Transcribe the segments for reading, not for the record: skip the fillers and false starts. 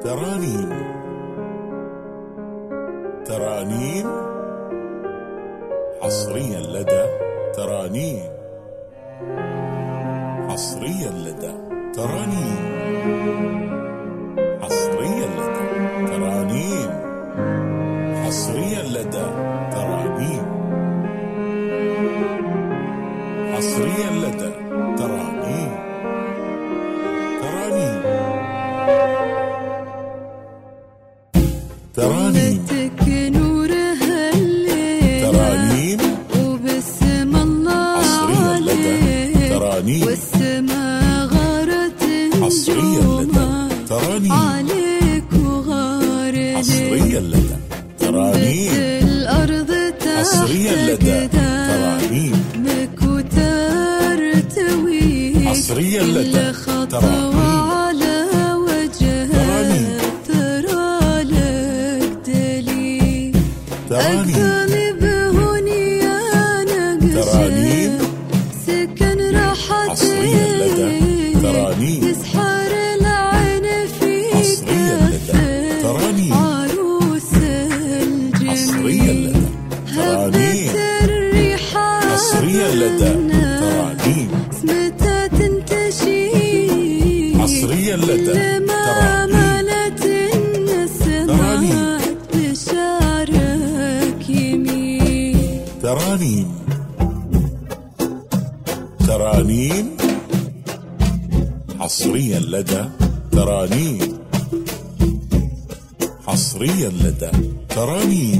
ترانيم. ترانيم حصريا لدى ترانيم. حصريا لدى ترانيم. حصريا لدى ترانيم. حصريا لدى ترانيم. حصريا لدى ترانيم. ترانيم. ترانيم. ترانيم وبسم الله حصريا لدى ترانيم. والسما غارت حصريا لدى ترانيم. عليك وغارت حصريا لدى ترانيم. الأرض حصريا لدى ترانيم. بك وترتوي حصريا لدى ترانيم. على وجهها ترى لك دليل. ترانيم. ترانيم سكن راحتي حصريا لدى ترانيم. تسحر العين فيك حصريا لدى ترانيم. عروس الجميل. حصريا لدى ترانيم. حصريا لدى ترانيم. متى تنتشي حصريا لدى لما ملت النسمات بشارك يمين. ترانيم. ترانيم حصريا لدى ترانيم. حصريا لدى ترانيم.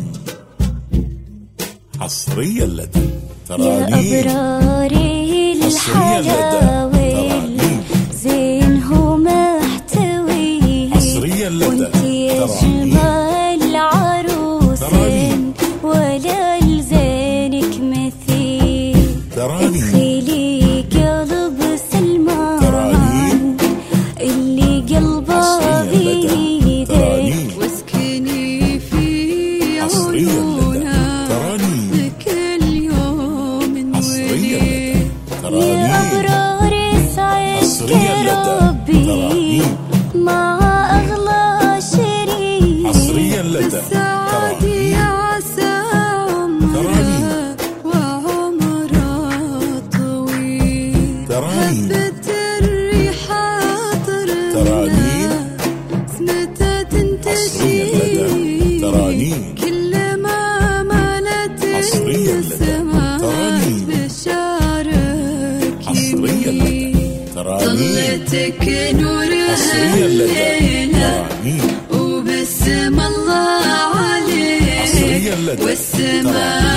حصريا لدى ترانيم. يا أبراري الحلاوي زين هو محتوي. حصريا لدى ترانيم. العروس ولا لزينك مثيل. ترانيم. ادخلي قلب سلمان اللي قلبه بيدك واسكني في عيونها بكل يوم وليل. يا أبرار يسعدك ربي مع أغلى شريك. حصريا لدى السعد يعسى عمرها وعمرها طويل. هبت الريح ترانيم. متى تنتشي ترانيم. كل ما ملت السماء بشارك يمين. ظلتك نورها الليلة وبسم الله عليك والسماء